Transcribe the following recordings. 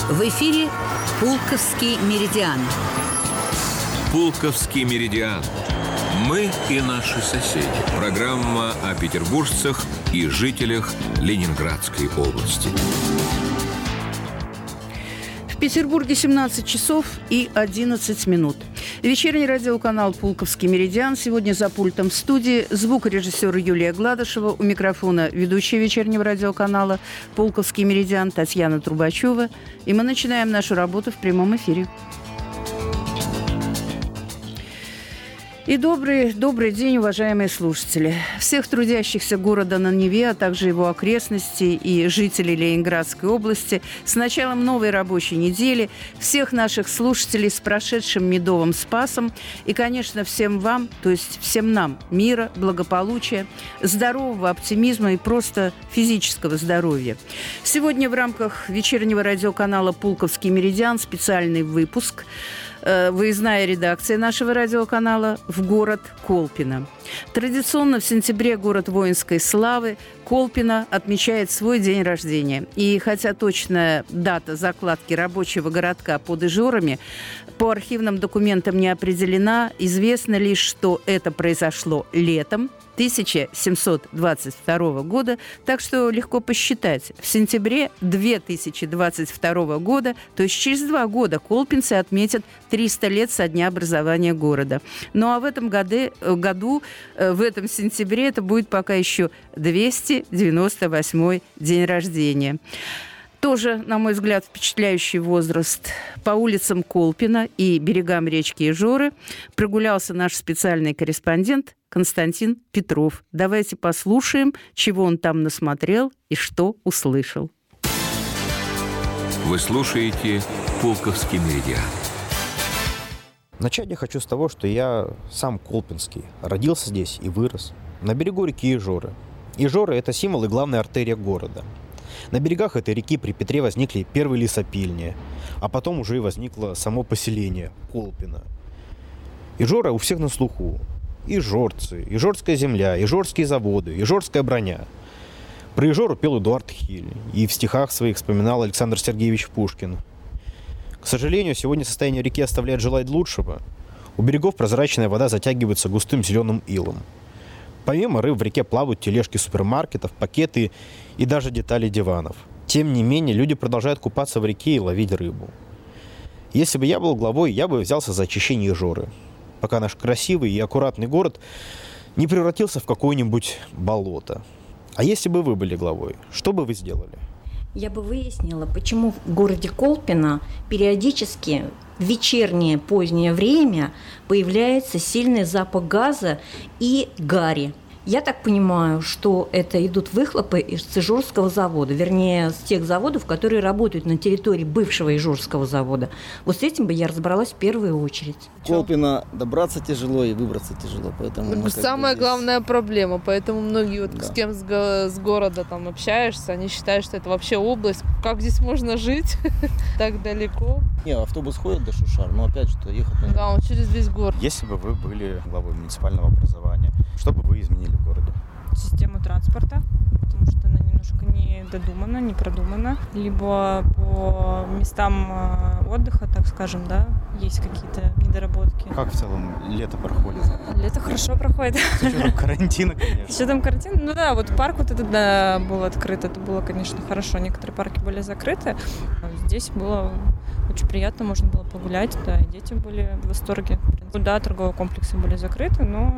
В эфире «Пулковский меридиан». «Пулковский меридиан». Мы и наши соседи. Программа о петербуржцах и жителях Ленинградской области. В Петербурге 17 часов и 11 минут. Вечерний радиоканал «Пулковский меридиан». Сегодня за пультом в студии звукорежиссер Юлия Гладышева. У микрофона ведущая вечернего радиоканала «Пулковский меридиан» Татьяна Трубачева. И мы начинаем нашу работу в прямом эфире. И добрый день, уважаемые слушатели. Всех трудящихся города на Неве, а также его окрестностей и жителей Ленинградской области с началом новой рабочей недели, всех наших слушателей с прошедшим Медовым Спасом и, конечно, всем вам, то есть всем нам, мира, благополучия, здорового оптимизма и просто физического здоровья. Сегодня в рамках вечернего радиоканала «Пулковский меридиан» специальный выпуск. Выездная редакция нашего радиоканала в город Колпино. Традиционно в сентябре город воинской славы Колпино отмечает свой день рождения. И хотя точная дата закладки рабочего городка под Ижорами по архивным документам не определена, известно лишь, что это произошло летом 1722 года, так что легко посчитать. В сентябре 2022 года, то есть через 2 года, колпинцы отметят 300 лет со дня образования города. Ну а в этом году, в этом сентябре, это будет пока еще 298-й день рождения. Тоже, на мой взгляд, впечатляющий возраст. По улицам Колпино и берегам речки Ижоры прогулялся наш специальный корреспондент Константин Петров. Давайте послушаем, чего он там насмотрел и что услышал. Вы слушаете «Пулковский меридиан». Начать я хочу с того, что я сам колпинский. Родился здесь и вырос. На берегу реки Ижоры. Ижоры – это символ и главная артерия города. На берегах этой реки при Петре возникли первые лесопильни, а потом уже и возникло само поселение Колпино. Ижора у всех на слуху. Ижорцы, Ижорская земля, Ижорские заводы, Ижорская броня. Про Ижору пел Эдуард Хиль, и в стихах своих вспоминал Александр Сергеевич Пушкин. К сожалению, сегодня состояние реки оставляет желать лучшего. У берегов прозрачная вода затягивается густым зеленым илом. Помимо рыб в реке плавают тележки супермаркетов, пакеты и даже детали диванов. Тем не менее, люди продолжают купаться в реке и ловить рыбу. Если бы я был главой, я бы взялся за очищение Ижоры, пока наш красивый и аккуратный город не превратился в какое-нибудь болото. А если бы вы были главой, что бы вы сделали? Я бы выяснила, почему в городе Колпино периодически в вечернее позднее время появляется сильный запах газа и гари. Я так понимаю, что это идут выхлопы из Ижорского завода, вернее, с тех заводов, которые работают на территории бывшего Ижорского завода. Вот с этим бы я разобралась в первую очередь. Колпино добраться тяжело и выбраться тяжело, поэтому самая главная проблема, поэтому многие с кем с города там общаешься, они считают, что это вообще область, как здесь можно жить так далеко. Не, автобус ходит до Шушар, но опять же, ехать на... Да, он через весь город. Если бы вы были главой муниципального образования, что бы вы изменили в городе? Систему транспорта, потому что она немножко не додумана, не продумана. Либо по местам отдыха, так скажем, да, есть какие-то недоработки. Как в целом лето проходит? Лето хорошо проходит. С учетом карантина, конечно. С учетом карантина, ну да, вот парк вот этот был открыт, это было, конечно, хорошо. Некоторые парки были закрыты. Здесь было очень приятно, можно было погулять, да, и дети были в восторге. Да, торговые комплексы были закрыты, но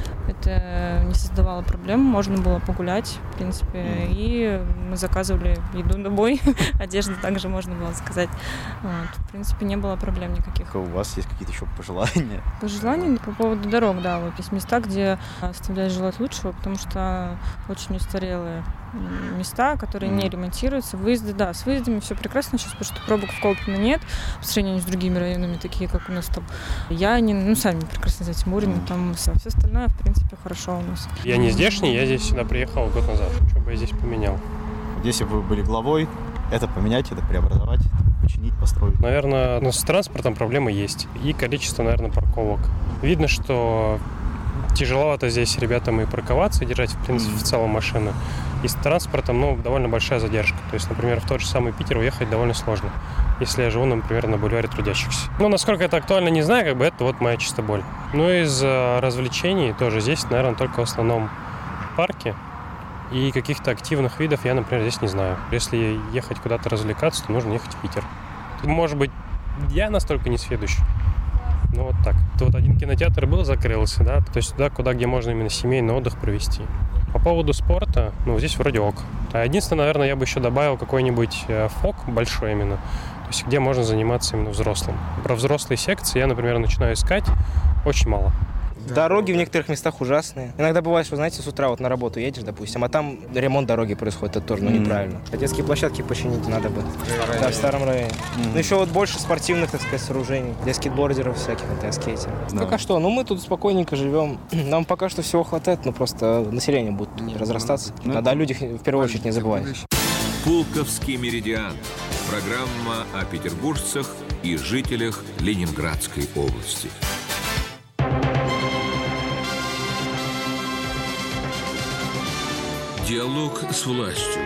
это не создавало проблем, можно было погулять, в принципе, и мы заказывали еду домой, одежду также можно было заказать. Вот. В принципе, не было проблем никаких. У вас есть какие-то еще пожелания? Пожелания по поводу дорог, да, вот есть места, где оставляют желать лучшего, потому что очень устарелые места, которые не ремонтируются. Выезды, да, с выездами все прекрасно сейчас, потому что пробок в Колпино нет, по сравнению с другими районами, такие как у нас там Янин, сами прекрасно знаете, Мурин, там все остальное, в принципе, хорошо у нас. Я не здешний, я здесь сюда приехал год назад, что бы я здесь поменял. Если бы вы были главой, это поменять, это преобразовать, починить, построить? Наверное, с транспортом проблемы есть. И количество, наверное, парковок. Видно, что тяжеловато здесь ребятам и парковаться, и держать, в принципе, в целом машины. И с транспортом, довольно большая задержка. То есть, например, в тот же самый Питер уехать довольно сложно, если я живу, например, на бульваре Трудящихся. Насколько это актуально, не знаю, это вот моя чисто боль. Из развлечений тоже здесь, наверное, только в основном парки. И каких-то активных видов я, например, здесь не знаю. Если ехать куда-то развлекаться, то нужно ехать в Питер. Может быть, я настолько несведущий. Вот так. Вот один кинотеатр был, закрылся, да, то есть туда, где можно именно семейный отдых провести. По поводу спорта, здесь вроде ок. Единственное, наверное, я бы еще добавил какой-нибудь ФОК большой именно, то есть где можно заниматься именно взрослым. Про взрослые секции я, например, начинаю искать очень мало. Дороги в некоторых местах ужасные. Иногда бывает, что, знаете, с утра на работу едешь, допустим, а там ремонт дороги происходит, это тоже неправильно. А детские площадки починить надо бы. Да, в старом районе. Еще больше спортивных, так сказать, сооружений, для скейтбордеров всяких, на скейте. Пока что, мы тут спокойненько живем. Нам пока что всего хватает, просто население будет разрастаться. Надо о людях в первую очередь не забывать. Пулковский меридиан. Программа о петербуржцах и жителях Ленинградской области. Диалог с властью.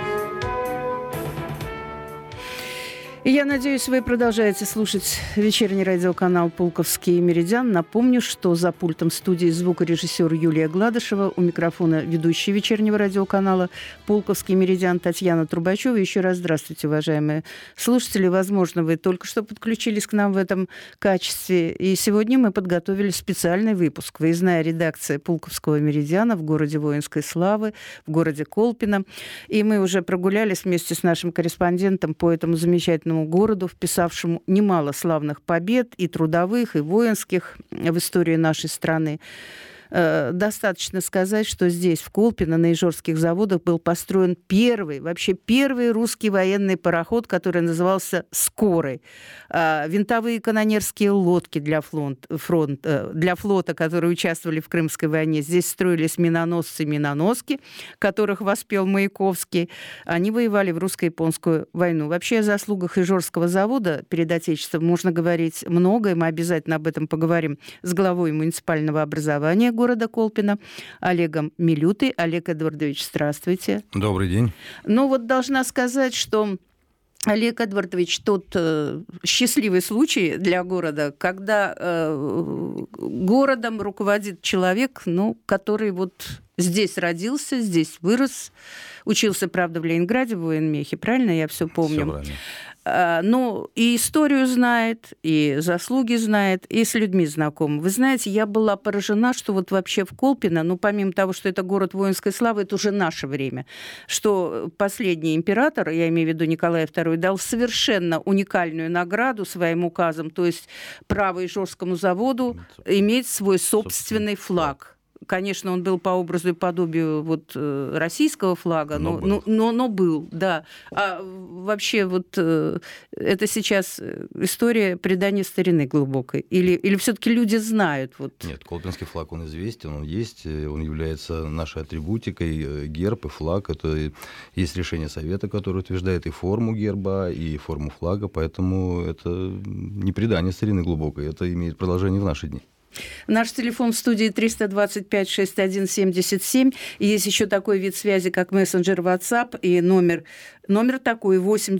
И я надеюсь, вы продолжаете слушать вечерний радиоканал «Пулковский меридиан». Напомню, что за пультом студии звукорежиссер Юлия Гладышева, у микрофона ведущая вечернего радиоканала «Пулковский меридиан» Татьяна Трубачева. Еще раз здравствуйте, уважаемые слушатели. Возможно, вы только что подключились к нам в этом качестве. И сегодня мы подготовили специальный выпуск. Выездная редакция «Пулковского меридиана» в городе Воинской Славы, в городе Колпино. И мы уже прогулялись вместе с нашим корреспондентом по этому замечательному городу, вписавшему немало славных побед и трудовых, и воинских в истории нашей страны. Достаточно сказать, что здесь, в Колпино, на Ижорских заводах, был построен первый русский военный пароход, который назывался «Скорый». Винтовые канонерские лодки для флота, которые участвовали в Крымской войне. Здесь строились миноносцы и миноноски, которых воспел Маяковский. Они воевали в русско-японскую войну. Вообще о заслугах Ижорского завода перед Отечеством можно говорить много, и мы обязательно об этом поговорим с главой муниципального образования города Колпино Олегом Милютой. Олег Эдвардович, здравствуйте. Добрый день. Должна сказать, что Олег Эдвардович, тот счастливый случай для города, когда городом руководит человек, который здесь родился, здесь вырос, учился, правда, в Ленинграде, в военмехе, правильно? Я все помню. Все правильно. И историю знает, и заслуги знает, и с людьми знаком. Вы знаете, я была поражена, что вообще в Колпино, помимо того, что это город воинской славы, это уже наше время, что последний император, я имею в виду Николай II, дал совершенно уникальную награду своим указом, то есть право Ижорскому заводу иметь свой собственный флаг. Конечно, он был по образу и подобию российского флага, но был, да. А вообще это сейчас история предания старины глубокой? Или все-таки люди знают? Нет, колпинский флаг, он известен, он есть, он является нашей атрибутикой, герб и флаг. Это есть решение Совета, которое утверждает и форму герба, и форму флага, поэтому это не предание старины глубокой, это имеет продолжение в наши дни. Наш телефон в студии 325-61-77. Есть еще такой вид связи, как мессенджер WhatsApp, и номер такой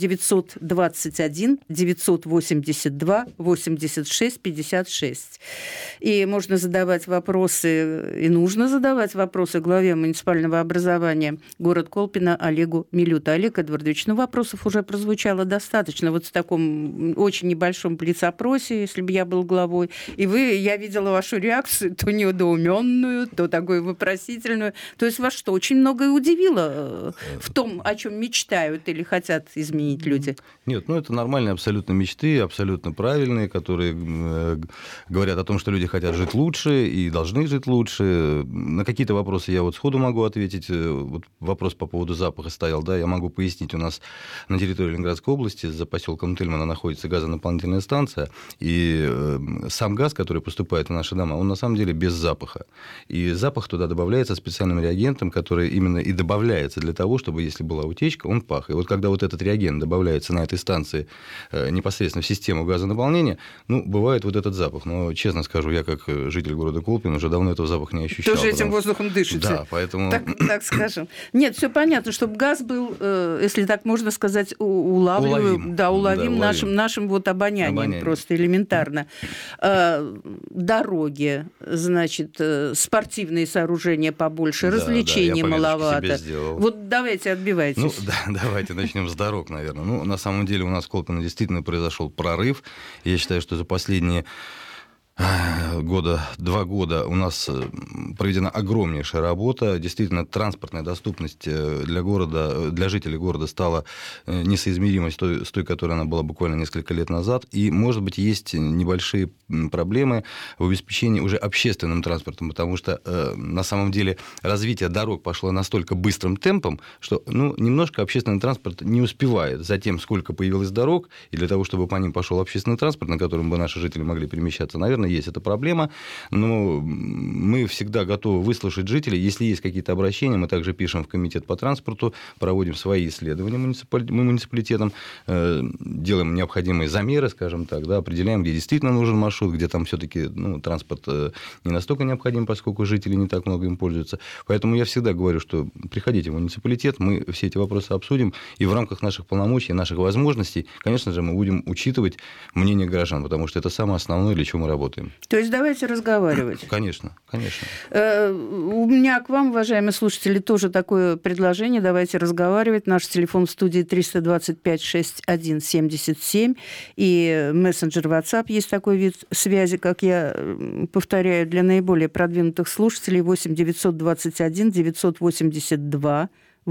8-982-982-86-56. И можно задавать вопросы, и нужно задавать вопросы главе муниципального образования город Колпино Олегу Милюта. Олег Эдвардович, вопросов уже прозвучало достаточно в таком очень небольшом блиц-опросе, если бы я был главой. И я видела вашу реакцию, то недоуменную, то такую вопросительную. То есть вас что, очень многое удивило в том, о чем мечтают или хотят изменить люди? Нет, это нормальные абсолютно мечты, абсолютно правильные, которые говорят о том, что люди хотят жить лучше и должны жить лучше. На какие-то вопросы я сходу могу ответить. Вопрос по поводу запаха стоял, да, я могу пояснить. У нас на территории Ленинградской области за поселком Тельмана находится газонаполнительная станция, и сам газ, который поступает в наши дома, он на самом деле без запаха. И запах туда добавляется специальным реагентом, который именно и добавляется для того, чтобы, если была утечка, он пах. запах. И вот когда вот этот реагент добавляется на этой станции непосредственно в систему газонаполнения, ну, бывает вот этот запах. Но, честно скажу, я как житель города Колпино уже давно этого запаха не ощущал. Тоже этим воздухом дышите. Да, поэтому... Так скажем. Нет, все понятно, чтобы газ был, если так можно сказать, уловим нашим вот обонянием просто элементарно. Дороги, значит, спортивные сооружения побольше, развлечений маловато. Вот давайте отбивайтесь. Ну, да, давайте начнем с дорог, наверное. Ну, на самом деле у нас в Колпино действительно произошел прорыв. Я считаю, что за последние 2 года у нас проведена огромнейшая работа. Действительно, транспортная доступность для города, для жителей города стала несоизмеримой с той, которой она была буквально несколько лет назад. И, может быть, есть небольшие проблемы в обеспечении уже общественным транспортом, потому что на самом деле развитие дорог пошло настолько быстрым темпом, что немножко общественный транспорт не успевает за тем, сколько появилось дорог, и для того, чтобы по ним пошел общественный транспорт, на котором бы наши жители могли перемещаться, наверное, есть эта проблема, но мы всегда готовы выслушать жителей. Если есть какие-то обращения, мы также пишем в комитет по транспорту, проводим свои исследования муниципалитетом, делаем необходимые замеры, скажем так, да, определяем, где действительно нужен маршрут, где там все-таки транспорт не настолько необходим, поскольку жители не так много им пользуются. Поэтому я всегда говорю, что приходите в муниципалитет, мы все эти вопросы обсудим, и в рамках наших полномочий, наших возможностей, конечно же, мы будем учитывать мнение граждан, потому что это самое основное, для чего мы работаем. То есть давайте разговаривать. Конечно. У меня к вам, уважаемые слушатели, тоже такое предложение. Давайте разговаривать. Наш телефон в студии 325-61-77. И мессенджер WhatsApp есть такой вид связи, как я повторяю, для наиболее продвинутых слушателей 8 921 982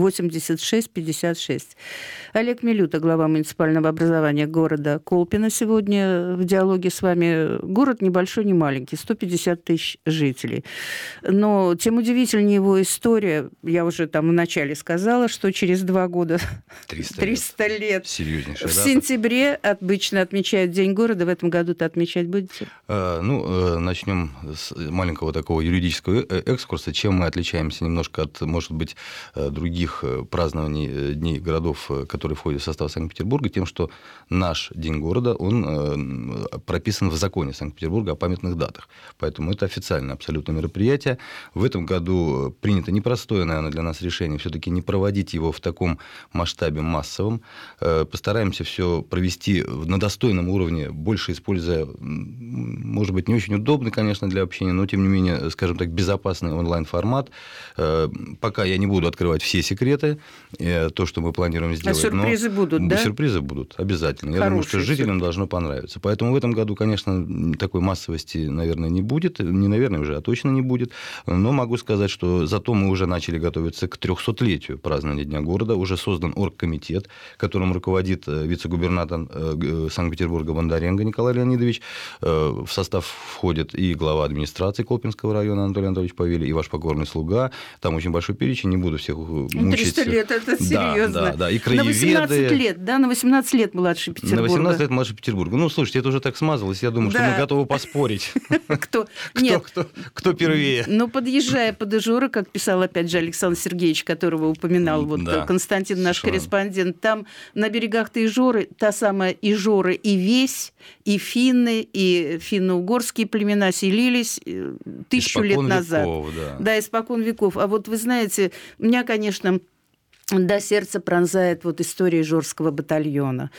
86-56. Олег Милюта, глава муниципального образования города Колпино, сегодня в диалоге с вами. Город небольшой, не маленький, 150 тысяч жителей. Но тем удивительнее его история. Я уже там вначале сказала, что через 2 года 300 лет. Серьезнейшая в дата. сентябре обычно отмечают День города. В этом году-то отмечать будете? Начнем с маленького такого юридического экскурса. Чем мы отличаемся немножко от, может быть, других празднований дней городов, которые входят в состав Санкт-Петербурга, тем, что наш День города, он прописан в законе Санкт-Петербурга о памятных датах. Поэтому это официальное абсолютно мероприятие. В этом году принято непростое, наверное, для нас решение все-таки не проводить его в таком масштабе массовом. Постараемся все провести на достойном уровне, больше используя, может быть, не очень удобный, конечно, для общения, но, тем не менее, скажем так, безопасный онлайн-формат. Пока я не буду открывать все секреты, то, что мы планируем сделать. А сюрпризы будут, да? Сюрпризы будут, обязательно. Я думаю, что жителям должно понравиться. Поэтому в этом году, конечно, такой массовости, наверное, не будет. Не наверное уже, а точно не будет. Но могу сказать, что зато мы уже начали готовиться к 300-летию празднования Дня города. Уже создан оргкомитет, которым руководит вице-губернатор Санкт-Петербурга Бондаренко Николай Леонидович. В состав входит и глава администрации Колпинского района Анатолий Анатольевич Павелий, и ваш покорный слуга. Там очень большой перечень, не буду всех мучить. 300 лет, это серьезно. Да. И краеведы. На 18 лет, да? На 18 лет младше Петербурга. На 18 лет младше Петербурга. Ну, слушайте, это уже так смазалось, я думаю, что мы готовы поспорить. Кто первее. Но подъезжая под Ижоры, как писал опять же Александр Сергеевич, которого упоминал Константин, наш корреспондент, там на берегах Ижоры та самая Ижоры и Весь, и финны, и финно-угорские племена селились 1000 лет назад. Да, испокон веков. А вот вы знаете, меня, конечно, до сердца пронзает история Ижорского батальона.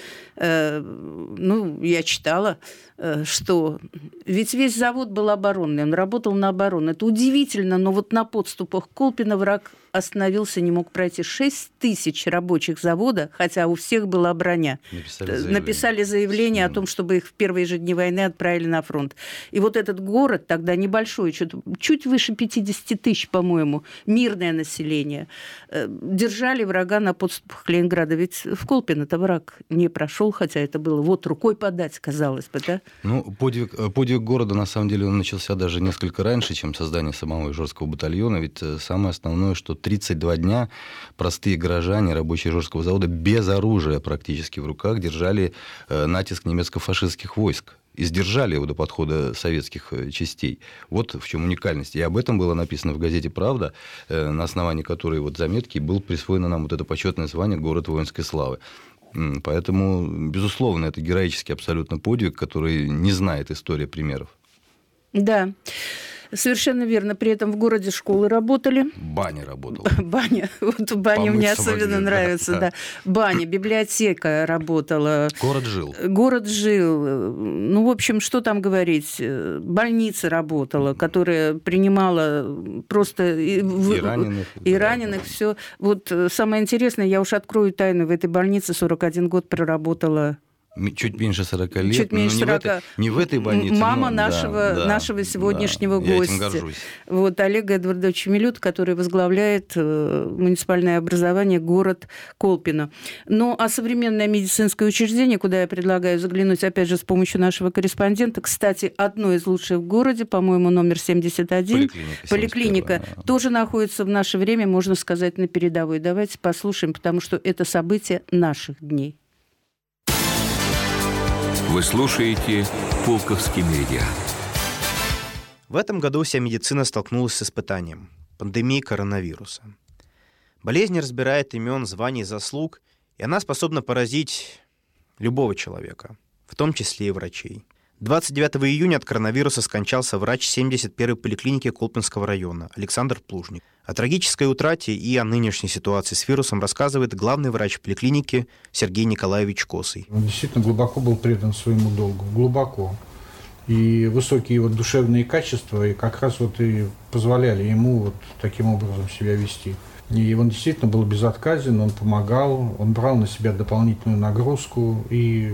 Я читала, что ведь весь завод был оборонный, он работал на оборону. Это удивительно, но на подступах к Колпино враг остановился, не мог пройти. 6 тысяч рабочих завода, хотя у всех была броня. Написали заявление о том, чтобы их в первые же дни войны отправили на фронт. И этот город, тогда небольшой, чуть выше 50 тысяч, по-моему, мирное население, держали врага на подступах к Ленинграду. Ведь в Колпино-то враг не прошел, хотя это было рукой подать, казалось бы, да? Подвиг города, на самом деле, он начался даже несколько раньше, чем создание самого Ижорского батальона. Ведь самое основное, что 32 дня простые горожане, рабочие Ижорского завода, без оружия практически в руках держали натиск немецко-фашистских войск. и сдержали его до подхода советских частей. Вот в чем уникальность. И об этом было написано в газете «Правда», на основании которой вот заметки был присвоено нам вот это почетное звание «Город воинской славы». Поэтому, безусловно, это героический абсолютно подвиг, который не знает история примеров. Да. Совершенно верно. При этом в городе школы работали. Баня работала. Баня. Вот баня мне особенно нравится. Да. Баня, библиотека работала. Город жил. Город жил. Ну, в общем, что там говорить? Больница работала, которая принимала просто... И раненых. И раненых, все. Вот самое интересное, я уж открою тайну, в этой больнице 41 год проработала... Чуть меньше 40 лет. Чуть меньше 40. Не в этой больнице. Мама нашего сегодняшнего гостя. Я этим горжусь. Вот, Олега Эдвардовича Милют, который возглавляет муниципальное образование город Колпино. Ну, а современное медицинское учреждение, куда я предлагаю заглянуть, опять же, с помощью нашего корреспондента, кстати, одно из лучших в городе, по-моему, номер 71. Поликлиника. Тоже находится в наше время, можно сказать, на передовой. Давайте послушаем, потому что это событие наших дней. Вы слушаете «Пулковский меридиан». В этом году вся медицина столкнулась с испытанием – пандемией коронавируса. Болезнь не разбирает имен, званий, заслуг, и она способна поразить любого человека, в том числе и врачей. 29 июня от коронавируса скончался врач 71-й поликлиники Колпинского района Александр Плужник. О трагической утрате и о нынешней ситуации с вирусом рассказывает главный врач поликлиники Сергей Николаевич Косый. Он действительно глубоко был предан своему долгу, глубоко. И высокие вот душевные качества и как раз вот и позволяли ему вот таким образом себя вести. И он действительно был безотказен, он помогал, он брал на себя дополнительную нагрузку и...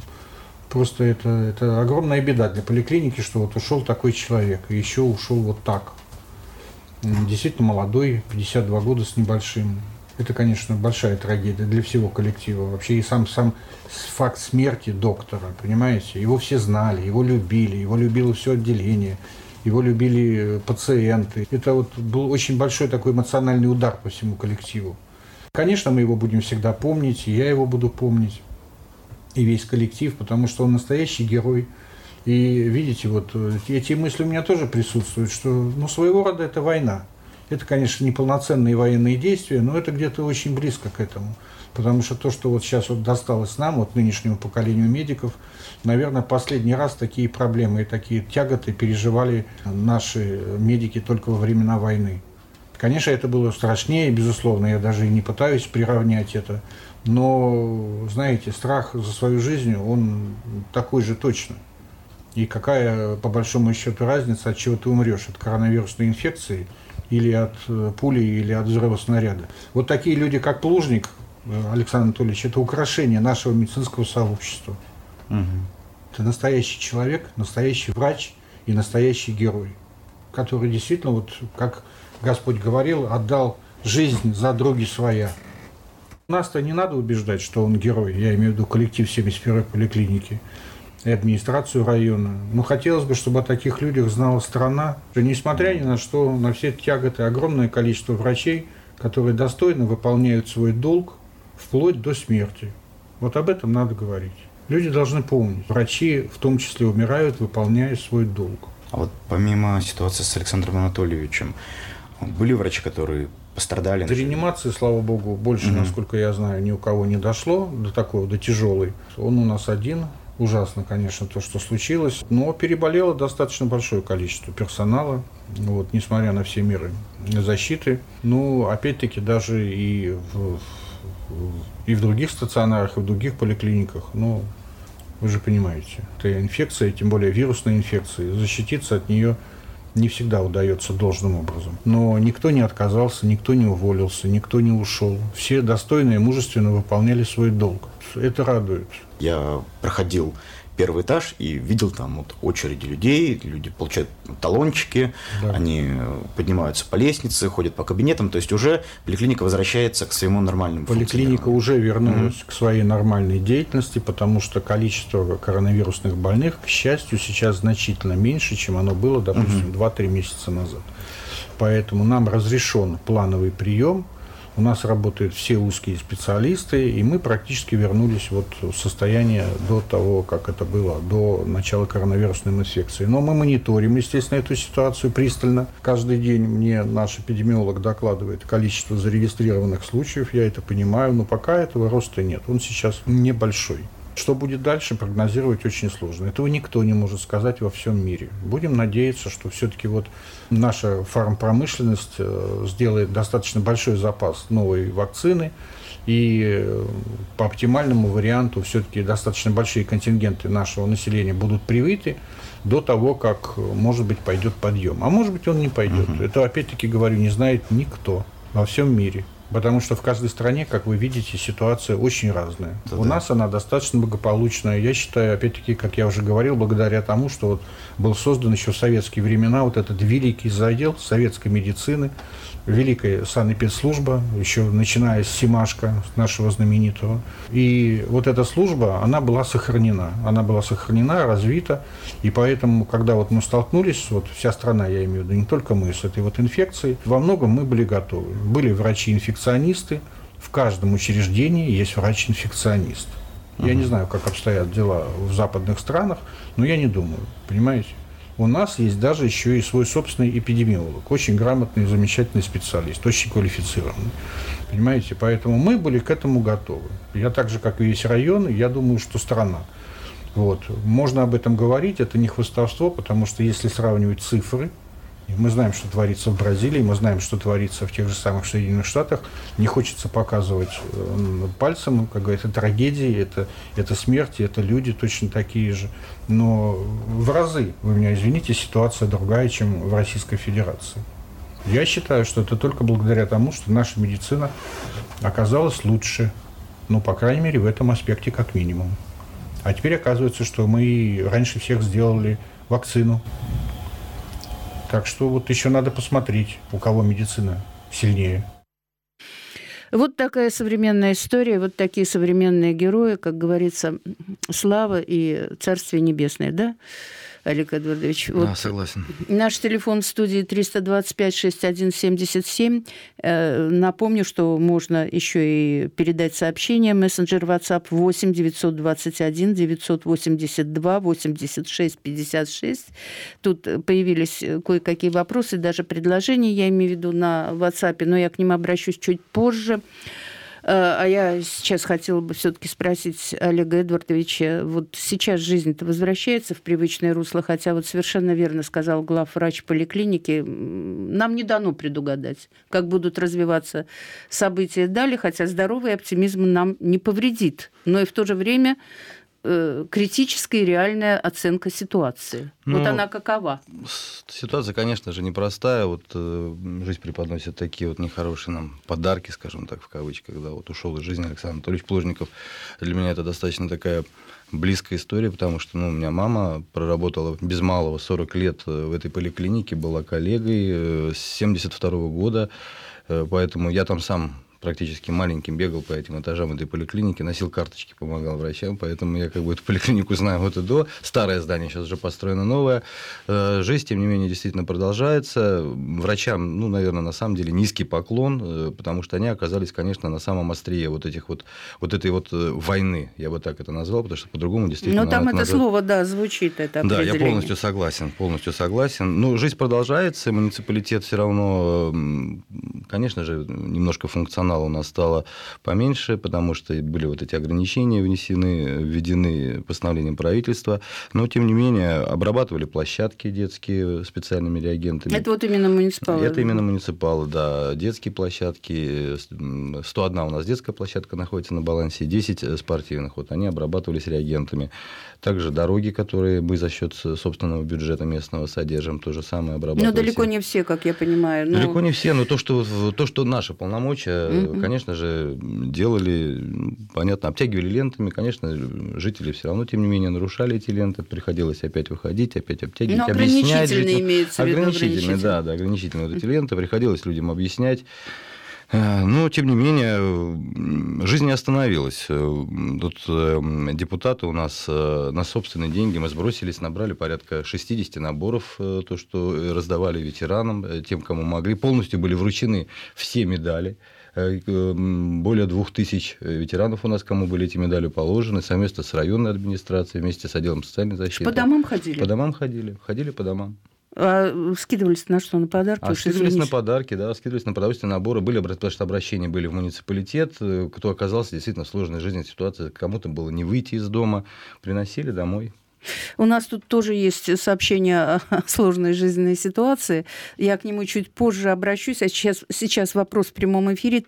Просто это огромная беда для поликлиники, что вот ушел такой человек, и еще ушел вот так. Действительно молодой, 52 года с небольшим. Это, конечно, большая трагедия для всего коллектива. Вообще и сам факт смерти доктора, понимаете? Его все знали, его любило все отделение, его любили пациенты. Это вот был очень большой такой эмоциональный удар по всему коллективу. Конечно, мы его будем всегда помнить, и я его буду помнить. И весь коллектив, потому что он настоящий герой. И видите, вот эти мысли у меня тоже присутствуют, что своего рода это война. Это, конечно, не полноценные военные действия, но это где-то очень близко к этому. Потому что то, что вот сейчас вот досталось нам, вот нынешнему поколению медиков, наверное, последний раз такие проблемы и такие тяготы переживали наши медики только во времена войны. Конечно, это было страшнее, безусловно, я даже и не пытаюсь приравнять это. Но, знаете, страх за свою жизнь, он такой же точно. И какая, по большому счету, разница, от чего ты умрешь? От коронавирусной инфекции или от пули, или от взрыва снаряда? Вот такие люди, как Плужник, Александр Анатольевич, это украшение нашего медицинского сообщества. Угу. Это настоящий человек, настоящий врач и настоящий герой, который действительно, вот как Господь говорил, отдал жизнь за други своя. Нас-то не надо убеждать, что он герой, я имею в виду коллектив 71-й поликлиники и администрацию района. Но хотелось бы, чтобы о таких людях знала страна, что несмотря ни на что, на все тяготы, огромное количество врачей, которые достойно выполняют свой долг вплоть до смерти. Вот об этом надо говорить. Люди должны помнить, врачи в том числе умирают, выполняя свой долг. А вот помимо ситуации с Александром Анатольевичем, были врачи, которые пострадали? До реанимации, слава богу, больше, насколько я знаю, ни у кого не дошло до такого, до тяжелой. Он у нас один. Ужасно, конечно, то, что случилось. Но переболело достаточно большое количество персонала, вот, несмотря на все меры защиты. Ну, опять-таки, даже и в других стационарах, и в других поликлиниках, ну, вы же понимаете, это инфекция, тем более вирусная инфекция, защититься от нее не всегда удается должным образом. Но никто не отказался, никто не уволился, никто не ушел. Все достойно и мужественно выполняли свой долг. Это радует. Я проходил первый этаж и видел там вот очереди людей, люди получают талончики, да. Они поднимаются по лестнице, ходят по кабинетам, то есть уже поликлиника возвращается к своему нормальному функционированию. Поликлиника уже вернулась к своей нормальной деятельности, потому что количество коронавирусных больных, к счастью, сейчас значительно меньше, чем оно было, допустим, 2-3 месяца назад. Поэтому нам разрешен плановый прием. У нас работают все узкие специалисты, и мы практически вернулись вот в состояние до того, как это было, до начала коронавирусной инфекции. Но мы мониторим, естественно, эту ситуацию пристально. Каждый день мне наш эпидемиолог докладывает количество зарегистрированных случаев, я это понимаю, но пока этого роста нет. Он сейчас небольшой. Что будет дальше, прогнозировать очень сложно. Этого никто не может сказать во всем мире. Будем надеяться, что все-таки вот наша фармпромышленность сделает достаточно большой запас новой вакцины, и по оптимальному варианту все-таки достаточно большие контингенты нашего населения будут привиты до того, как, может быть, пойдет подъем. А может быть, он не пойдет. Это, опять-таки говорю, не знает никто во всем мире. Потому что в каждой стране, как вы видите, ситуация очень разная. У нас она достаточно благополучная. Я считаю, опять-таки, как я уже говорил, благодаря тому, что вот был создан еще в советские времена вот этот великий задел советской медицины, великая санэпидслужба, еще начиная с Семашко, нашего знаменитого. И вот эта служба, она была сохранена. Она была сохранена, развита. И поэтому, когда вот мы столкнулись, вот вся страна, я имею в виду, не только мы, с этой вот инфекцией, во многом мы были готовы. Были врачи-инфекционисты. В каждом учреждении есть врач-инфекционист. Я не знаю, как обстоят дела в западных странах, но я не думаю, понимаете? У нас есть даже еще и свой собственный эпидемиолог, очень грамотный, замечательный специалист, очень квалифицированный. Понимаете, поэтому мы были к этому готовы. Я так же, как и весь район, я думаю, что страна. Вот. Можно об этом говорить, это не хвастовство, потому что если сравнивать цифры, мы знаем, что творится в Бразилии, мы знаем, что творится в тех же самых Соединенных Штатах. Не хочется показывать пальцем, как говорят, это трагедии, это смерти, это люди точно такие же. Но в разы, вы меня извините, ситуация другая, чем в Российской Федерации. Я считаю, что это только благодаря тому, что наша медицина оказалась лучше. Ну, по крайней мере, в этом аспекте как минимум. А теперь оказывается, что мы раньше всех сделали вакцину. Так что вот еще надо посмотреть, у кого медицина сильнее. Вот такая современная история, вот такие современные герои, как говорится, слава и Царствие Небесное, да, Олег Эдвардович? Да, согласен. Наш телефон в студии 325-61-77. Напомню, что можно еще и передать сообщение. Мессенджер WhatsApp 8-921-982-86-56. Тут появились кое-какие вопросы, даже предложения, я имею в виду, на WhatsApp, но я к ним обращусь чуть позже. А я сейчас хотела бы все-таки спросить Олега Эдвардовича, вот сейчас жизнь-то возвращается в привычное русло, хотя вот совершенно верно сказал главврач поликлиники, нам не дано предугадать, как будут развиваться события далее, хотя здоровый оптимизм нам не повредит, но и в то же время критическая и реальная оценка ситуации. Вот она какова? Ситуация, конечно же, непростая. Вот жизнь преподносит такие вот нехорошие нам подарки, скажем так, в кавычках, когда вот ушел из жизни Александр Анатольевич Плужников. Для меня это достаточно такая близкая история, потому что у меня мама проработала без малого 40 лет в этой поликлинике, была коллегой с 1972 года, поэтому я там сам практически маленьким бегал по этим этажам этой поликлиники, носил карточки, помогал врачам, поэтому я как бы эту поликлинику знаю от и до. Старое здание, сейчас уже построено новое. Жизнь, тем не менее, действительно продолжается. Врачам, наверное, на самом деле низкий поклон, потому что они оказались, конечно, на самом острие вот этой войны, я бы так это назвал, потому что по-другому действительно... Но там это слово, да, звучит, это определение. Да, я полностью согласен. Ну, жизнь продолжается, муниципалитет все равно, конечно же, немножко функционал у нас стало поменьше, потому что были вот эти ограничения введены постановлением правительства, но, тем не менее, обрабатывали площадки детские специальными реагентами. Это вот именно муниципалы? Это именно муниципалы, да. Детские площадки, 101 у нас детская площадка находится на балансе, 10 спортивных, вот они обрабатывались реагентами. Также дороги, которые мы за счет собственного бюджета местного содержим, то же самое обрабатывались. Но далеко не все, как я понимаю. Далеко не все, но то, что наши полномочия, конечно же, делали, понятно, обтягивали лентами, конечно, жители все равно, тем не менее, нарушали эти ленты, приходилось опять выходить, опять обтягивать, но объяснять. Ограничительные имеются в виду. Ограничительные, да, ограничительные вот эти ленты, приходилось людям объяснять. Но, тем не менее, жизнь не остановилась. Тут депутаты у нас на собственные деньги, мы сбросились, набрали порядка 60 наборов, то, что раздавали ветеранам, тем, кому могли. Полностью были вручены все медали. Более 2000 ветеранов у нас, кому были эти медали положены, совместно с районной администрацией, вместе с отделом социальной защиты. По домам ходили? По домам ходили по домам. А скидывались на что? На подарки? Скидывались на подарки, да, скидывались на продовольственные наборы. Потому что обращения были в муниципалитет, кто оказался действительно в сложной жизненной ситуации, кому-то было не выйти из дома, приносили домой. У нас тут тоже есть сообщение о сложной жизненной ситуации. Я к нему чуть позже обращусь. А сейчас вопрос в прямом эфире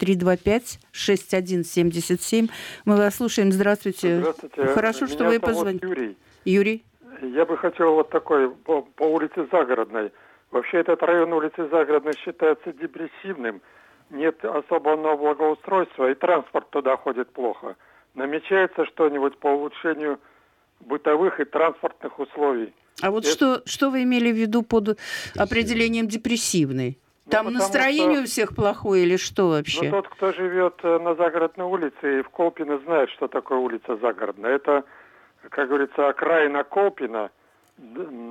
325-6177. Мы вас слушаем. Здравствуйте. Здравствуйте. Хорошо, что вы позвонили. Юрий. Юрий. Я бы хотел вот такой по улице Загородной. Вообще этот район улицы Загородной считается депрессивным. Нет особого благоустройства, и транспорт туда ходит плохо. Намечается что-нибудь по улучшению бытовых и транспортных условий? А вот что вы имели в виду под определением депрессивный? Там настроение у всех плохое или что вообще? Ну, тот, кто живет на Загородной улице и в Колпино, знает, что такое улица Загородная. Это, как говорится, окраина Колпино, и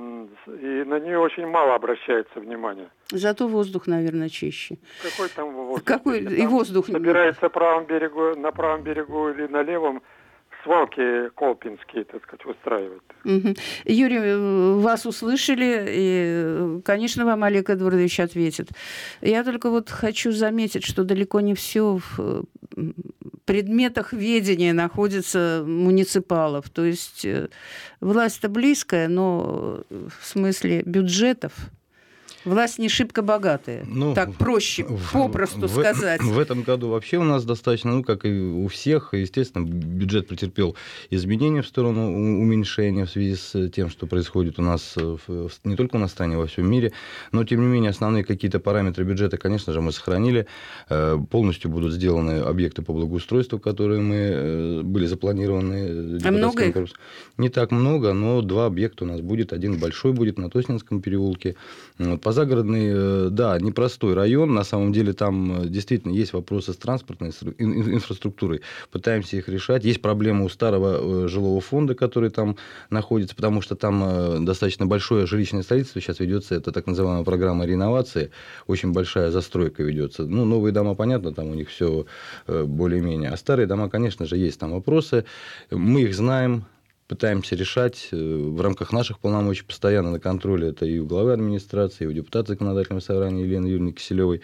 на нее очень мало обращается внимания. Зато воздух, наверное, чище. Какой там воздух? Какой и воздух? Собирается на правом берегу или на левом свалки колпинские, так сказать, устраивают. Угу. Юрий, вас услышали, и, конечно, вам Олег Эдвардович ответит. Я только вот хочу заметить, что далеко не все в предметах ведения находится муниципалов. То есть власть-то близкая, но в смысле бюджетов власть не шибко богатая. Так проще, попросту сказать. В этом году вообще у нас достаточно, как и у всех, естественно, бюджет претерпел изменения в сторону уменьшения в связи с тем, что происходит у нас не только у нас в стране, а во всем мире. Но, тем не менее, основные какие-то параметры бюджета, конечно же, мы сохранили. Полностью будут сделаны объекты по благоустройству, которые мы были запланированы. А много их? Не так много, но 2 объекта у нас будет. Один большой будет на Тоснинском переулке. По Загородной, да, непростой район. На самом деле там действительно есть вопросы с транспортной инфраструктурой. Пытаемся их решать. Есть проблема у старого жилого фонда, который там находится, потому что там достаточно большое жилищное строительство сейчас ведется. Это так называемая программа реновации. Очень большая застройка ведется. Новые дома, понятно, там у них все более-менее. А старые дома, конечно же, есть там вопросы. Мы их знаем. Пытаемся решать в рамках наших полномочий постоянно на контроле. Это и у главы администрации, и у депутата законодательного собрания Елены Юрьевны Киселевой.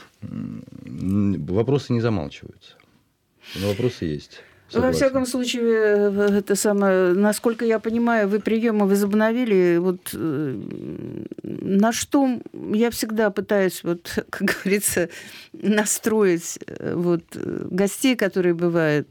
Вопросы не замалчиваются. Но вопросы есть. Согласен. Во всяком случае, это самое, насколько я понимаю, вы приемы возобновили. Вот на что я всегда пытаюсь, как говорится, настроить гостей, которые бывают,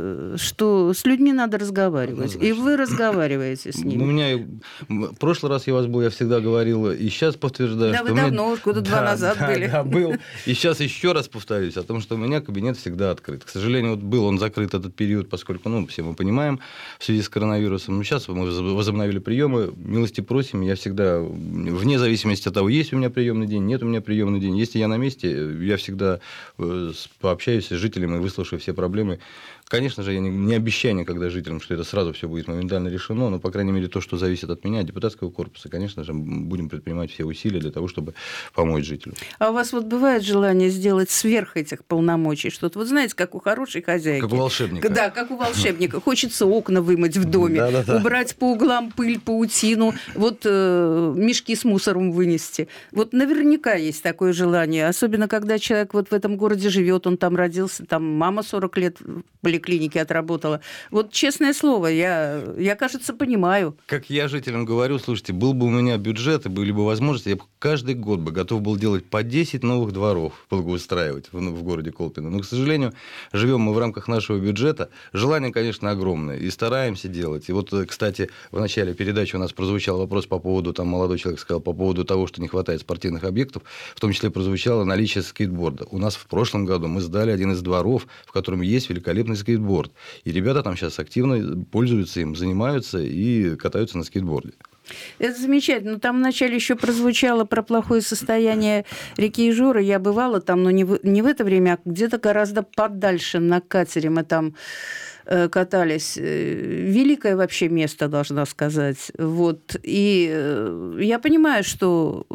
что с людьми надо разговаривать. И вы разговариваете с ними. В прошлый раз я у вас был, я всегда говорил, и сейчас подтверждаю. Да, что вы давно, года 2 назад были. Да, был. И сейчас еще раз повторюсь о том, что у меня кабинет всегда открыт. К сожалению, был он закрыт этот период, поскольку, все мы понимаем, в связи с коронавирусом. Но сейчас мы возобновили приемы. Милости просим. Я всегда, вне зависимости от того, есть у меня приемный день, нет у меня приемный день. Если я на месте, я всегда пообщаюсь с жителями, выслушаю все проблемы. Конечно же, я не обещаю никогда жителям, что это сразу все будет моментально решено, но, по крайней мере, то, что зависит от меня, от депутатского корпуса, конечно же, будем предпринимать все усилия для того, чтобы помочь жителям. А у вас бывает желание сделать сверх этих полномочий что-то? Знаете, как у хорошей хозяйки. Как у волшебника. Да, как у волшебника. Хочется окна вымыть в доме, убрать по углам пыль, паутину, мешки с мусором вынести. Наверняка есть такое желание, особенно когда человек в этом городе живет, он там родился, там мама 40 лет в поликлинике отработала. Честное слово, я, кажется, понимаю. Как я жителям говорю, слушайте, был бы у меня бюджет и были бы возможности, я бы каждый год готов был делать по 10 новых дворов, благоустраивать в городе Колпино. Но, к сожалению, живем мы в рамках нашего бюджета. Желание, конечно, огромное, и стараемся делать. И кстати, в начале передачи у нас прозвучал вопрос по поводу, молодой человек сказал, по поводу того, что не хватает спортивных объектов, в том числе прозвучало наличие скейтборда. У нас в прошлом году мы сдали один из дворов, в котором есть великолепный скейтборд. И ребята там сейчас активно пользуются им, занимаются и катаются на скейтборде. Это замечательно. Но там вначале еще прозвучало про плохое состояние реки Ижора. Я бывала там, но не в это время, а где-то гораздо подальше на катере мы там катались. Великое вообще место, должна сказать. И я понимаю, что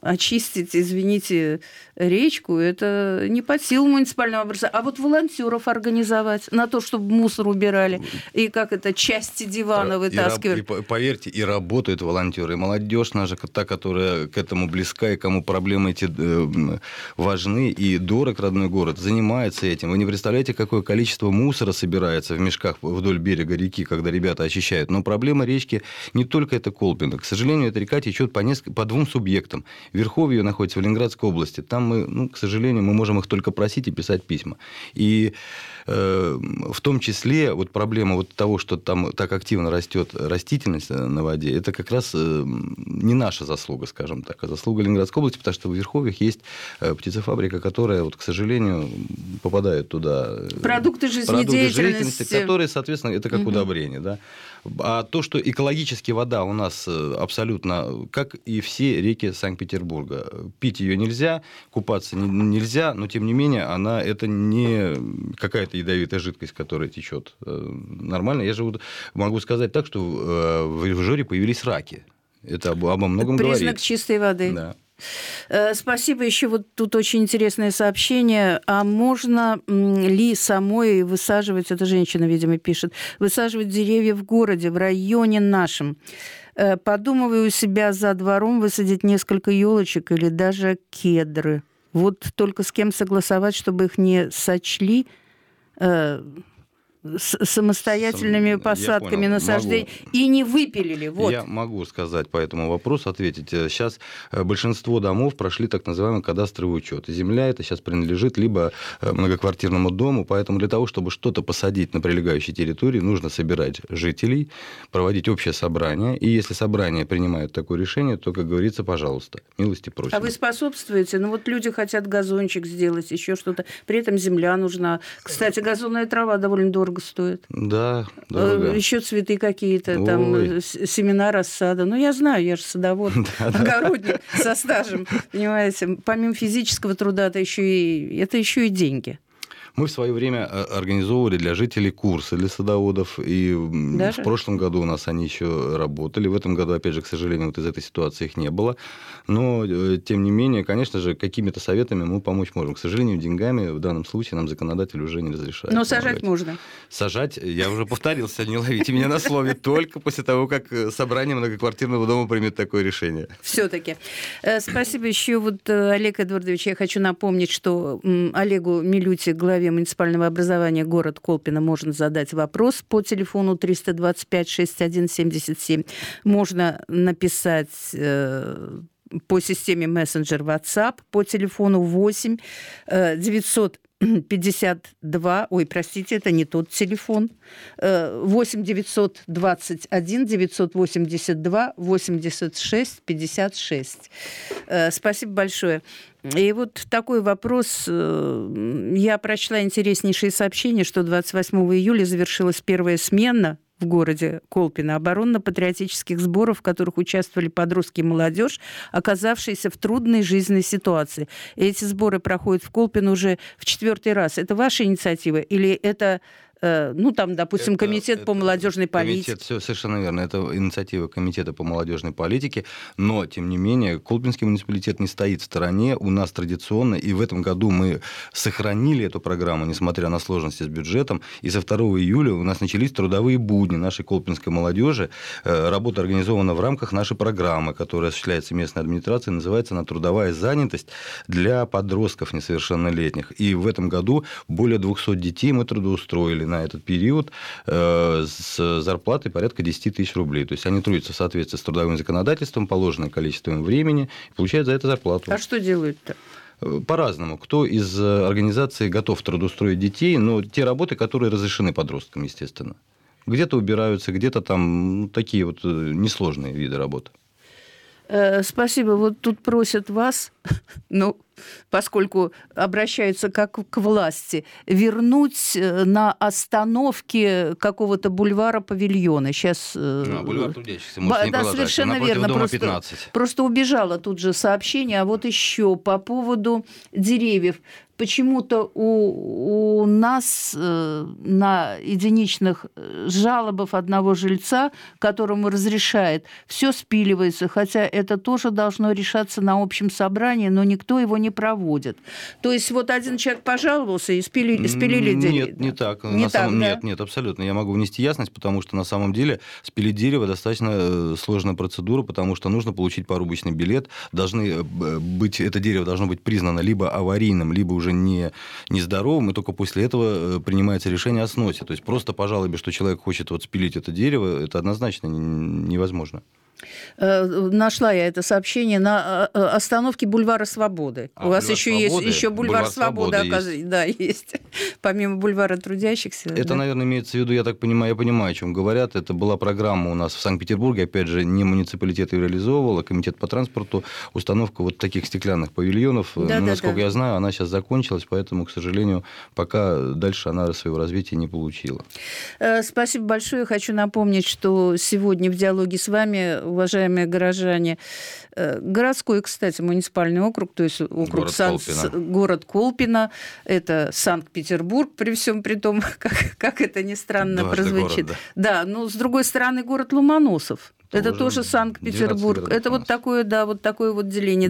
очистить, извините, речку, это не под силу муниципального образования. А вот волонтеров организовать на то, чтобы мусор убирали, и как это, части дивана вытаскивали. И поверьте, и работают волонтеры, и молодежь наша, та, которая к этому близка, и кому проблемы эти важны, и дорог родной город, занимается этим. Вы не представляете, какое количество мусора собирается в мешках вдоль берега реки, когда ребята очищают. Но проблема речки не только это Колпино. К сожалению, эта река течет по двум субъектам. Верховье находится в Ленинградской области. Там мы, к сожалению, мы можем их только просить и писать письма. И в том числе вот проблема вот того, что там так активно растет растительность на воде, это как раз не наша заслуга, скажем так, а заслуга Ленинградской области, потому что в Верховьях есть птицефабрика, которая, вот, к сожалению, попадает туда. Продукты жизнедеятельности, которые, соответственно, это как удобрение, да. А то, что экологически вода у нас абсолютно, как и все реки Санкт-Петербурга, пить ее нельзя, купаться нельзя, но тем не менее это не какая-то ядовитая жидкость, которая течет нормально. Я же вот могу сказать так, что в Жоре появились раки. Это обо многом говорит. Признак чистой воды. Да. Спасибо. Еще вот тут очень интересное сообщение. А можно ли самой высаживать, эта женщина, видимо, пишет, высаживать деревья в городе, в районе нашем? Подумываю у себя за двором высадить несколько елочек или даже кедры. Вот только с кем согласовать, чтобы их не сочли самостоятельными посадками насаждений и не выпилили. Вот. Я могу сказать по этому вопросу, ответить. Сейчас большинство домов прошли так называемый кадастровый учет. Земля эта сейчас принадлежит либо многоквартирному дому, поэтому для того, чтобы что-то посадить на прилегающей территории, нужно собирать жителей, проводить общее собрание, и если собрание принимает такое решение, то, как говорится, пожалуйста, милости просим. А вы способствуете? Ну вот люди хотят газончик сделать, еще что-то, при этом земля нужна. Кстати, газонная трава довольно дорого стоит. Да, дорого. Еще цветы какие-то, там, семена рассада. Ну, я знаю, я же садовод, огородник со стажем, понимаете. Помимо физического труда, это еще и деньги. Мы в свое время организовывали для жителей курсы для садоводов, и в прошлом году у нас они еще работали. В этом году, опять же, к сожалению, вот из этой ситуации их не было. Но, тем не менее, конечно же, какими-то советами мы помочь можем. К сожалению, деньгами в данном случае нам законодатель уже не разрешает. Но сажать можно. Сажать, я уже повторился, не ловите меня на слове, только после того, как собрание многоквартирного дома примет такое решение. Все-таки. Спасибо еще. Вот, Олег Эдвардович, я хочу напомнить, что Олегу Милюте, главе муниципального образования город Колпино, можно задать вопрос по телефону 325-61-77. Можно написать по системе мессенджер WhatsApp по телефону 8 952, это не тот телефон, 8 921 982 86 56. Спасибо большое. И вот такой вопрос. Я прочла интереснейшее сообщение, что 28 июля завершилась первая смена в городе Колпино оборонно-патриотических сборов, в которых участвовали подростки и молодежь, оказавшиеся в трудной жизненной ситуации. И эти сборы проходят в Колпино уже в 4-й раз. Это ваша инициатива или это... допустим, комитет по молодежной политике. Комитет, все совершенно верно. Это инициатива комитета по молодежной политике, но, тем не менее, Колпинский муниципалитет не стоит в стороне. У нас традиционно, и в этом году мы сохранили эту программу, несмотря на сложности с бюджетом, и со 2 июля у нас начались трудовые будни нашей колпинской молодежи. Работа организована в рамках нашей программы, которая осуществляется местной администрацией, называется она «Трудовая занятость для подростков несовершеннолетних». И в этом году более 200 детей мы трудоустроили на этот период с зарплатой порядка 10 тысяч рублей. То есть они трудятся в соответствии с трудовым законодательством, положенное количество им времени, и получают за это зарплату. А что делают-то? По-разному. Кто из организаций готов трудоустроить детей, но те работы, которые разрешены подросткам, естественно. Где-то убираются, где-то там такие вот несложные виды работы. Спасибо. Вот тут просят вас, поскольку обращаются как к власти, вернуть на остановке какого-то бульвара павильона. Сейчас... бульвар трудящихся, может, не да, продолжать. совершенно верно. Просто убежало тут же сообщение. А вот еще по поводу деревьев. Почему-то у нас на единичных жалобах одного жильца, которому разрешает, все спиливается, хотя это тоже должно решаться на общем собрании, но никто его не проводит. То есть вот один человек пожаловался и спилили дерево. Нет, не так. Нет, абсолютно. Я могу внести ясность, потому что на самом деле спилить дерево достаточно сложная процедура, потому что нужно получить порубочный билет, это дерево должно быть признано либо аварийным, либо уже нездоровым, и только после этого принимается решение о сносе. То есть просто по жалобе, что человек хочет спилить это дерево, это однозначно невозможно. Нашла я это сообщение на остановке бульвара Свободы. У вас еще есть бульвар Свободы, оказывается. Да, есть. Помимо бульвара трудящихся. Это, да? Наверное, имеется в виду, я понимаю, о чем говорят. Это была программа у нас в Санкт-Петербурге, опять же, не муниципалитет ее реализовывал, а комитет по транспорту, установка вот таких стеклянных павильонов. Насколько я знаю, она сейчас закончилась, поэтому, к сожалению, пока дальше она своего развития не получила. Спасибо большое. Хочу напомнить, что сегодня в диалоге с вами, уважаемые горожане, городской, кстати, муниципальный округ, то есть город Колпино, это Санкт-Петербург, при всем при том, как это ни странно прозвучит. Город, да, но с другой стороны город Ломоносов. Это тоже Санкт-Петербург. Это вот такое деление.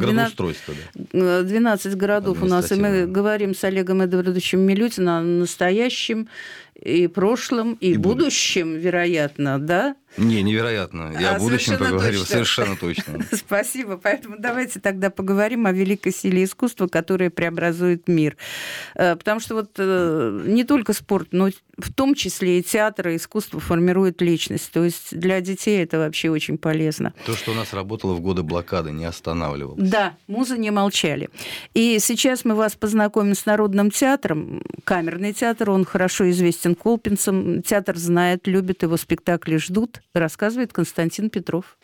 12 городов у нас. И мы говорим с Олегом Эдвардовичем Милютиным о настоящем и прошлом, и будущем, вероятно, да? Невероятно. Я о будущем поговорил совершенно точно. Спасибо. Поэтому давайте тогда поговорим о великой силе искусства, которое преобразует мир. Потому что не только спорт, но в том числе и театр, и искусство формирует личность. То есть для детей это вообще очень полезно. То, что у нас работало в годы блокады, не останавливалось. Да, музы не молчали. И сейчас мы вас познакомим с Народным театром. Камерный театр, он хорошо известен колпинцам. Театр знает, любит, его спектакли ждут. Рассказывает Константин Петров.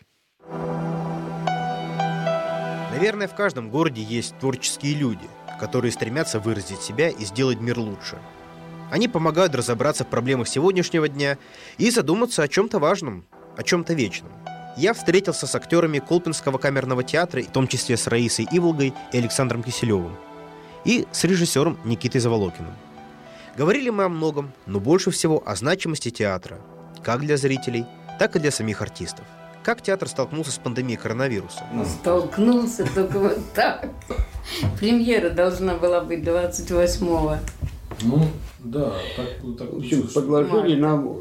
Наверное, в каждом городе есть творческие люди, которые стремятся выразить себя и сделать мир лучше. Они помогают разобраться в проблемах сегодняшнего дня и задуматься о чем-то важном, о чем-то вечном. Я встретился с актерами Колпинского камерного театра, в том числе с Раисой Иволгой и Александром Киселевым, и с режиссером Никитой Заволокиным. Говорили мы о многом, но больше всего о значимости театра, как для зрителей, так и для самих артистов. Как театр столкнулся с пандемией коронавируса? Столкнулся только вот так. Премьера должна была быть 28-го. Да, так в общем, подложили нам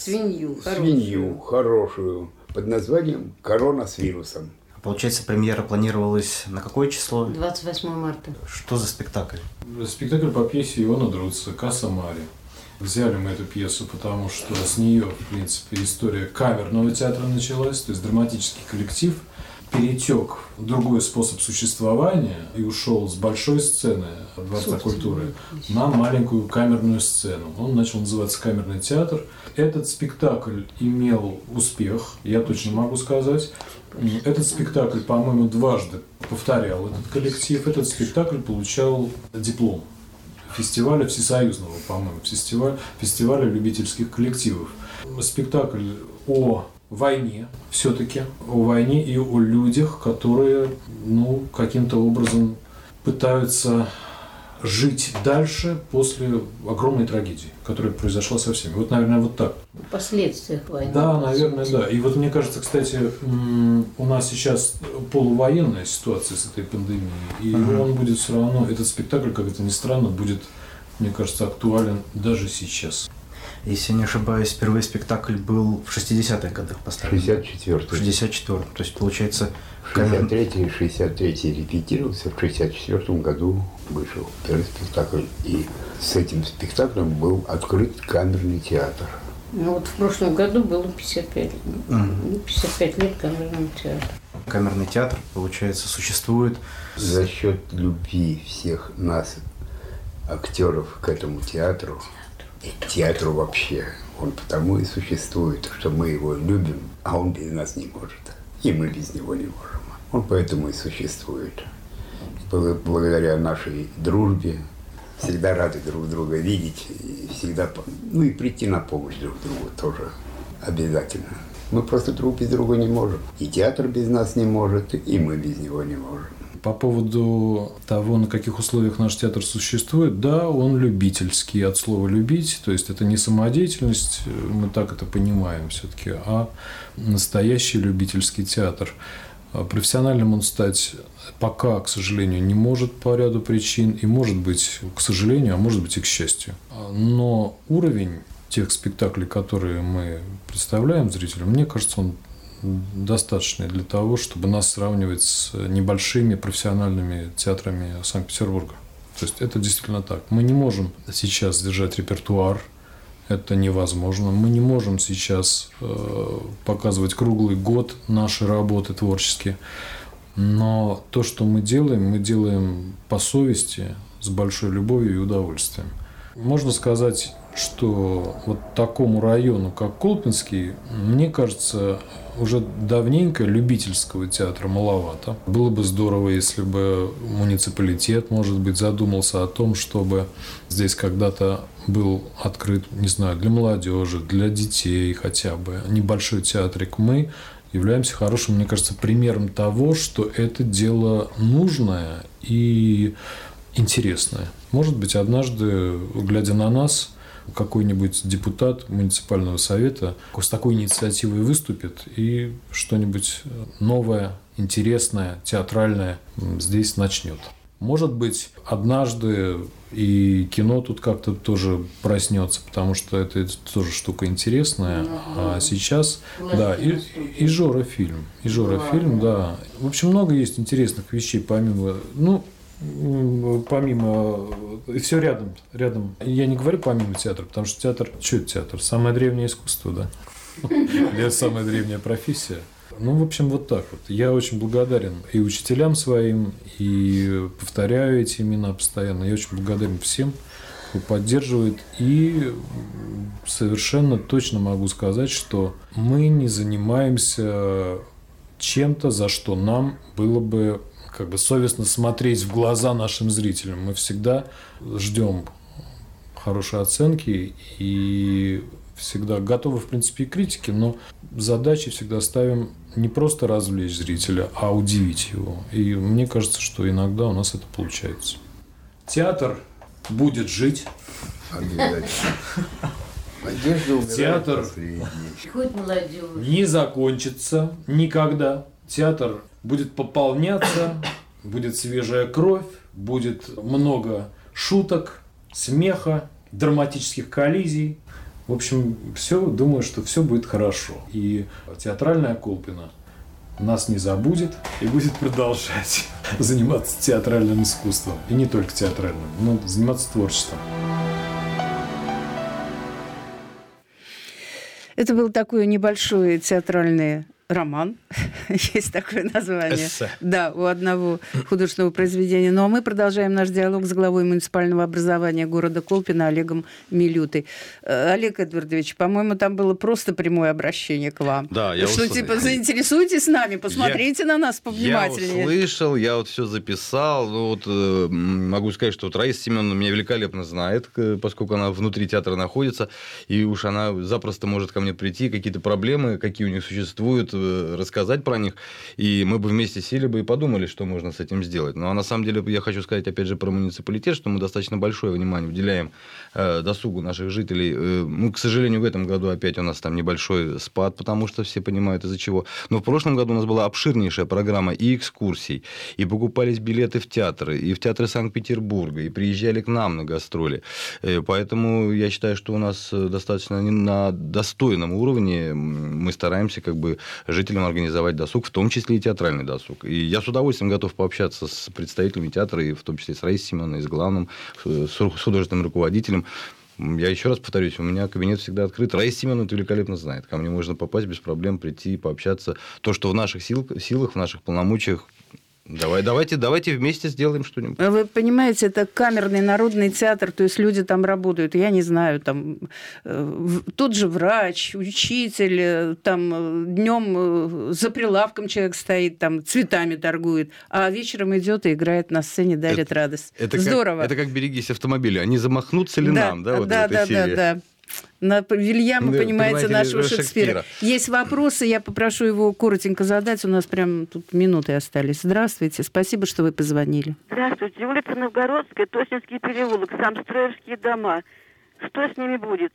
свинью хорошую под названием «Корона с вирусом». Получается, премьера планировалась на какое число? 28 марта. Что за спектакль? Спектакль по пьесе Иона Друца «Касса Мари». Взяли мы эту пьесу, потому что с нее, в принципе, история камерного театра началась, то есть драматический коллектив перетек в другой способ существования и ушел с большой сцены Дворца культуры на маленькую камерную сцену. Он начал называться «Камерный театр». Этот спектакль имел успех, я точно могу сказать. Этот спектакль, по-моему, дважды повторял этот коллектив. Этот спектакль получал диплом фестиваля всесоюзного, по-моему, фестиваля любительских коллективов. Спектакль о войне, все-таки о войне и о людях, которые, каким-то образом пытаются жить дальше после огромной трагедии, которая произошла со всеми. Вот, наверное, вот так. В последствиях войны. Да, наверное, да. И вот мне кажется, кстати, у нас сейчас полувоенная ситуация с этой пандемией, и он будет все равно, этот спектакль, как это ни странно, будет, мне кажется, актуален даже сейчас. Если не ошибаюсь, впервые спектакль был в 60-х годах поставлен. 64-м. То есть, получается... В 63-й репетировался, в 64-м году вышел первый спектакль. И с этим спектаклем был открыт камерный театр. Вот в прошлом году было 55 лет. 55 лет камерному театру. Камерный театр, получается, существует... За счет любви всех нас, актеров, к этому театру. Театру вообще. Он потому и существует, что мы его любим, а он без нас не может. И мы без него не можем. Он поэтому и существует. благодаря нашей дружбе. Всегда рады друг друга видеть. И всегда, и прийти на помощь друг другу тоже обязательно. Мы просто друг без друга не можем. И театр без нас не может, и мы без него не можем. По поводу того, на каких условиях наш театр существует, да, он любительский, от слова «любить», то есть это не самодеятельность, мы так это понимаем все-таки, а настоящий любительский театр. Профессиональным он стать пока, к сожалению, не может по ряду причин, и может быть, к сожалению, а может быть и к счастью. Но уровень тех спектаклей, которые мы представляем зрителям, мне кажется, он достаточный для того, чтобы нас сравнивать с небольшими профессиональными театрами Санкт-Петербурга. То есть это действительно так. Мы не можем сейчас держать репертуар, это невозможно. Мы не можем сейчас показывать круглый год наши работы творческие. Но то, что мы делаем по совести, с большой любовью и удовольствием. Можно сказать, что вот такому району, как Колпинский, мне кажется, уже давненько любительского театра маловато. Было бы здорово, если бы муниципалитет, может быть, задумался о том, чтобы здесь когда-то был открыт, не знаю, для молодежи, для детей хотя бы небольшой театрик. Мы являемся хорошим, мне кажется, примером того, что это дело нужное и интересное. Может быть, однажды, глядя на нас, какой-нибудь депутат муниципального совета с такой инициативой выступит и что-нибудь новое, интересное, театральное здесь начнет. Может быть, однажды и кино тут как-то тоже проснется, потому что это тоже штука интересная. А сейчас, да, и Жора фильм. Да. В общем, много есть интересных вещей, помимо, и все рядом. Я не говорю помимо театра, потому что театр, что это театр? Самое древнее искусство, да? Или самая древняя профессия. В общем, вот так вот. Я очень благодарен и учителям своим, и повторяю эти имена постоянно. Я очень благодарен всем, кто поддерживает. И совершенно точно могу сказать, что мы не занимаемся чем-то, за что нам было бы совестно смотреть в глаза нашим зрителям. Мы всегда ждем хорошей оценки и всегда готовы, в принципе, и к критике, но задачи всегда ставим не просто развлечь зрителя, а удивить его. И мне кажется, что иногда у нас это получается. Театр будет жить. Театр не закончится никогда. Театр будет пополняться, будет свежая кровь, будет много шуток, смеха, драматических коллизий. В общем, думаю, что все будет хорошо. И театральная Колпино нас не забудет и будет продолжать заниматься театральным искусством. И не только театральным, но заниматься творчеством. Это был такой небольшой театральный роман, есть такое название. Да, у одного художественного произведения. Ну, а мы продолжаем наш диалог с главой муниципального образования города Колпино Олегом Милютой. Олег Эдвардович, по-моему, там было просто прямое обращение к вам. Да, я услышал. Типа, заинтересуйтесь нами, посмотрите на нас повнимательнее. Я услышал, я все записал. Могу сказать, что Раиса Семеновна меня великолепно знает, поскольку она внутри театра находится, и уж она запросто может ко мне прийти, какие-то проблемы, какие у них существуют, рассказать про них, и мы бы вместе сели бы и подумали, что можно с этим сделать. Ну, а на самом деле я хочу сказать, опять же, про муниципалитет, что мы достаточно большое внимание уделяем досугу наших жителей. К сожалению, в этом году опять у нас там небольшой спад, потому что все понимают, из-за чего. Но в прошлом году у нас была обширнейшая программа и экскурсий, и покупались билеты в театры, и в театры Санкт-Петербурга, и приезжали к нам на гастроли. Поэтому я считаю, что у нас достаточно на достойном уровне мы стараемся жителям организовать досуг, в том числе и театральный досуг. И я с удовольствием готов пообщаться с представителями театра, и в том числе с Раисой Семеновной, с главным, с художественным руководителем. Я еще раз повторюсь, у меня кабинет всегда открыт. Раиса Семеновна это великолепно знает. Ко мне можно попасть без проблем, прийти, пообщаться. То, что в наших силах, в наших полномочиях, Давайте вместе сделаем что-нибудь. Вы понимаете, это камерный народный театр, то есть люди там работают, я не знаю, там тот же врач, учитель, там днем за прилавком человек стоит, там цветами торгует, а вечером идет и играет на сцене, дарит радость. Здорово. Это как «Берегись автомобиля». А не замахнуться ли нам, да, вот в этой серии? Да. На Вильяма, понимаете, нашего Шекспира. Есть вопросы, я попрошу его коротенько задать. У нас прям тут минуты остались. Здравствуйте, спасибо, что вы позвонили. Здравствуйте. Улица Новгородская, Тоснинский переулок, самстроевские дома. Что с ними будет?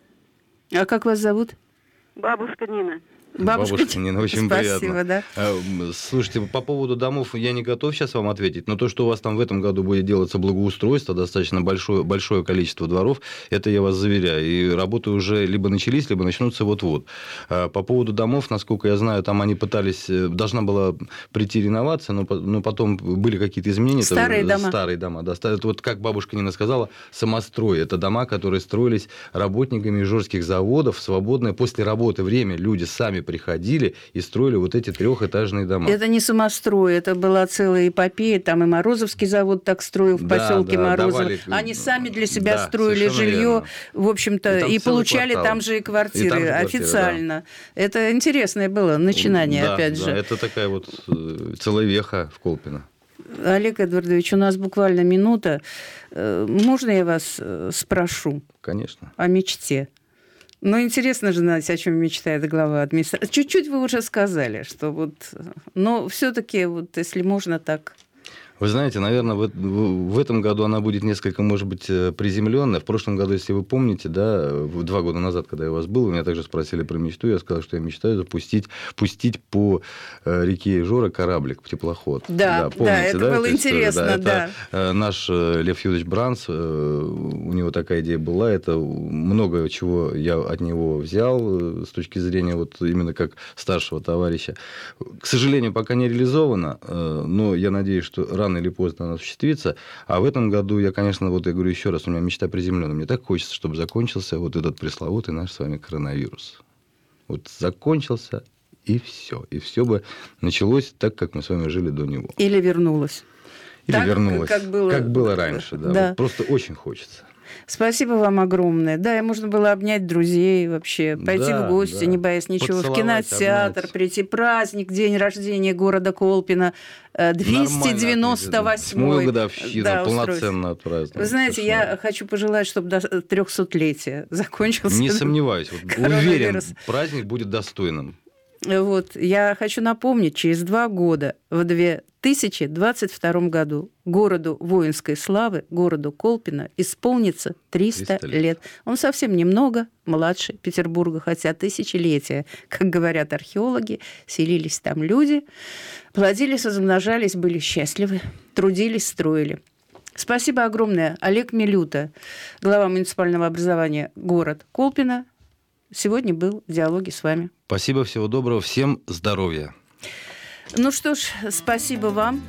А как вас зовут? Бабушка Нина. Бабушка Нина, очень Спасибо, приятно. Да. Слушайте, по поводу домов я не готов сейчас вам ответить, но то, что у вас там в этом году будет делаться благоустройство, достаточно большое количество дворов, это я вас заверяю. И работы уже либо начались, либо начнутся вот-вот. По поводу домов, насколько я знаю, там они пытались, должна была прийти реновация, но потом были какие-то изменения. Старые дома. Да. Это вот, как бабушка Нина сказала, самострой. Это дома, которые строились работниками ижорских заводов, свободное после работы время. Люди сами приходили и строили вот эти трехэтажные дома. Это не самострой, это была целая эпопея. Там и Морозовский завод так строил в поселке Морозово. Они сами для себя строили жилье, в общем-то, и получали там же и квартиры официально. Да. Это интересное было начинание, опять же. Это такая вот целая веха в Колпино. Олег Эдвардович, у нас буквально минута. Можно я вас спрошу? Конечно. О мечте. Ну, интересно же знать, о чем мечтает глава администрации. Чуть-чуть вы уже сказали, что вот... Но все-таки, вот, если можно так... Вы знаете, наверное, в этом году она будет несколько, может быть, приземленная. В прошлом году, если вы помните, да, 2 года назад, когда я у вас был, меня также спросили про мечту, я сказал, что я мечтаю запустить по реке Ижора кораблик, теплоход. Да, помните, это было интересно, да. Это наш Лев Юрьевич Бранц, у него такая идея была, это много чего я от него взял с точки зрения вот именно как старшего товарища. К сожалению, пока не реализовано, но я надеюсь, что рано или поздно она осуществится. А в этом году я, конечно, вот я говорю еще раз, у меня мечта приземленная. Мне так хочется, чтобы закончился вот этот пресловутый наш с вами коронавирус. Вот закончился, и все. И все бы началось так, как мы с вами жили до него. Или вернулось. Или так, вернулось. Как было раньше. Да. Да. Вот просто очень хочется. Спасибо вам огромное. Да, и можно было обнять друзей вообще, пойти в гости, не боясь ничего, в кинотеатр, прийти. Праздник, день рождения города Колпино, 298-й. Седьмую годовщину, полноценно отпраздновать. Вы знаете, я хочу пожелать, чтобы до 300-летия закончился. Не сомневаюсь. Уверен, праздник будет достойным. Вот, я хочу напомнить, через 2 года, в 2022 году, городу воинской славы, городу Колпино, исполнится 300 лет. Он совсем немного младше Петербурга, хотя тысячелетия, как говорят археологи, селились там люди, плодились, размножались, были счастливы, трудились, строили. Спасибо огромное. Олег Милюта, глава муниципального образования город Колпино, сегодня был в диалоге с вами. Спасибо, всего доброго, всем здоровья. Ну что ж, спасибо вам.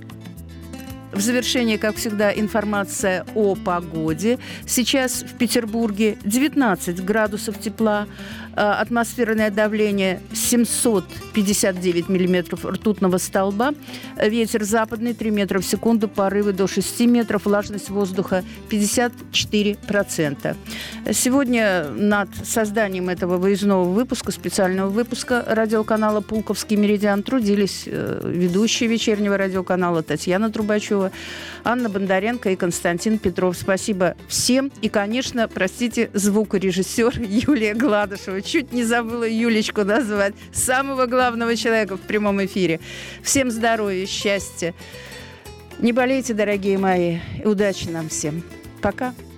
В завершение, как всегда, информация о погоде. Сейчас в Петербурге 19 градусов тепла, атмосферное давление 759 миллиметров ртутного столба, ветер западный 3 метра в секунду, порывы до 6 метров, влажность воздуха 54%. Сегодня над созданием этого выездного выпуска, специального выпуска радиоканала «Пулковский меридиан» трудились ведущие вечернего радиоканала Татьяна Трубачева, Анна Бондаренко и Константин Петров. Спасибо всем. И, конечно, простите, звукорежиссер Юлия Гладышева. Чуть не забыла Юлечку назвать. Самого главного человека в прямом эфире. Всем здоровья, счастья. Не болейте, дорогие мои. И удачи нам всем. Пока.